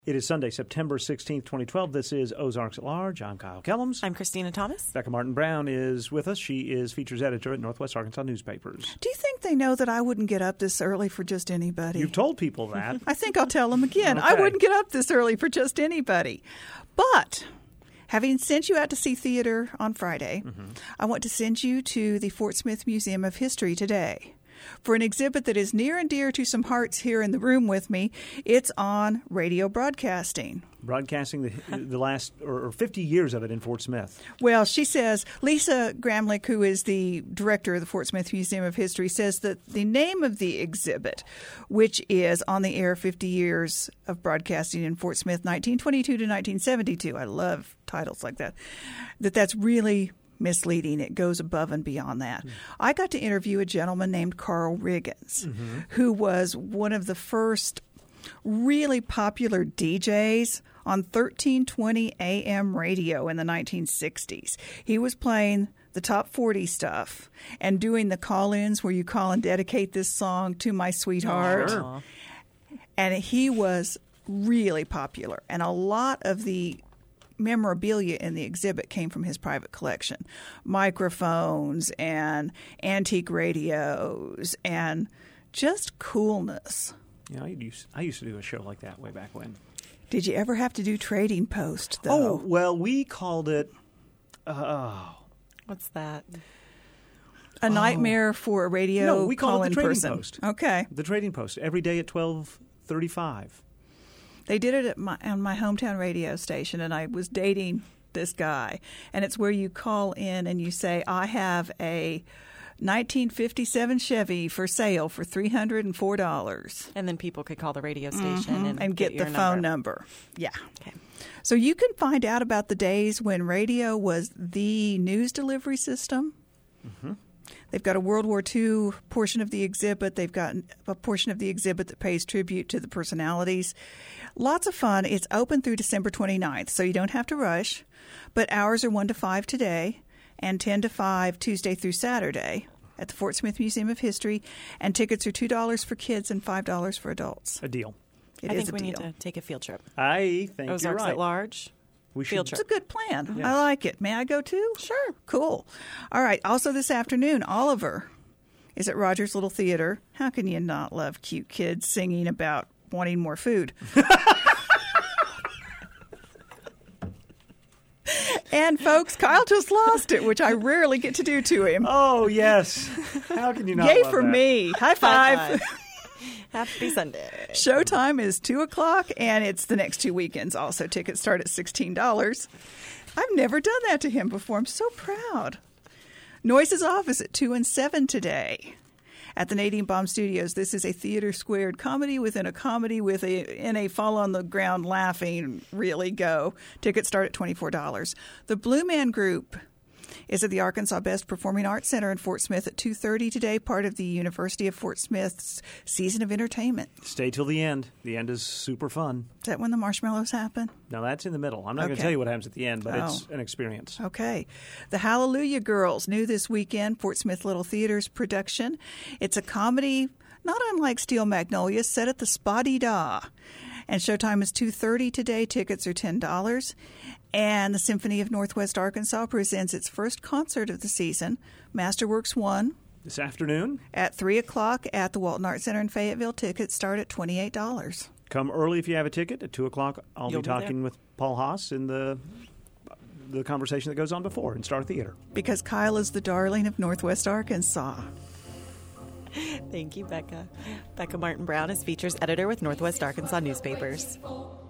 It is Sunday, September 16th, 2012. This is Ozarks at Large. I'm Kyle Kellums. I'm Christina Thomas. Becca Martin-Brown is with us. She is features editor at Northwest Arkansas Newspapers. Do you think they know that I wouldn't get up this early for just anybody? You've told people that. I think I'll tell them again. Okay. I wouldn't get up this early for just anybody. But having sent you out to see theater on Friday, I want to send you to the Fort Smith Museum of History today for an exhibit that is near and dear to some hearts here in the room with me. It's on radio broadcasting. Broadcasting the last or 50 years of it in Fort Smith. Well, she says, Lisa Gramlich, who is the director of the Fort Smith Museum of History, says that the name of the exhibit, which is On the Air 50 Years of Broadcasting in Fort Smith, 1922 to 1972. I love titles like that. That's really misleading. It goes above and beyond that. I got to interview a gentleman named Carl Riggins, who was one of the first really popular DJs on 1320 AM radio in the 1960s. He was playing the top 40 stuff and doing the call-ins where you call and dedicate this song to my sweetheart. Sure. And he was really popular. And a lot of the memorabilia in the exhibit came from his private collection. Microphones and antique radios and just coolness. You know, I used to do a show like that way back when. Did you ever have to do trading post, though? Oh, well, we called it... What's that? A nightmare for a radio No, we called it the trading person. post. Okay. The trading post, every day at 12:35. They did it on my hometown radio station, and I was dating this guy. And it's where you call in and you say, I have a 1957 Chevy for sale for $304. And then people could call the radio station And get the your phone number. Yeah. Okay. So you can find out about the days when radio was the news delivery system. They've got a World War II portion of the exhibit. They've got a portion of the exhibit that pays tribute to the personalities. Lots of fun. It's open through December 29th, so you don't have to rush. But hours are 1 to 5 today and 10 to 5 Tuesday through Saturday at the Fort Smith Museum of History. And tickets are $2 for kids and $5 for adults. A deal. It I is think a we deal. need to take a field trip. I think you're Ozarks right. at Large. We Field should. trip. It's a good plan. Yes. I like it. May I go too? Sure. Cool. All right. Also this afternoon, Oliver is at Rogers Little Theater. How can you not love cute kids singing about wanting more food? And folks, Kyle just lost it, which I rarely get to do to him. Oh, yes. How can you not Yay love for that? me. High five. Happy Sunday. Showtime is 2 o'clock, and it's the next 2 weekends. Also, tickets start at $16. I've never done that to him before. I'm so proud. Noise is off is at 2 and 7 today. At the Nadine Baum Studios, this is a theater squared comedy within a comedy in a fall on the ground laughing really go. Tickets start at $24. The Blue Man Group is at the Arkansas Best Performing Arts Center in Fort Smith at 2:30 today, part of the University of Fort Smith's Season of Entertainment. Stay till the end. The end is super fun. Is that when the marshmallows happen? Now, that's in the middle. I'm not going Okay. to tell you what happens at the end, but it's Oh. an experience. Okay. The Hallelujah Girls, new this weekend, Fort Smith Little Theater's production. It's a comedy not unlike Steel Magnolias, set at the Spa-Dee-Da. And showtime is 2:30 today. Tickets are $10. And the Symphony of Northwest Arkansas presents its first concert of the season, Masterworks 1, This afternoon, at 3 o'clock at the Walton Arts Center in Fayetteville. Tickets start at $28. come early if you have a ticket. At 2 o'clock, I'll You'll be be talking there. with Paul Haas in the conversation that goes on before in Star Theater. Because Kyle is the darling of Northwest Arkansas. Thank you, Becca. Becca Martin-Brown is features editor with Northwest Arkansas Newspapers.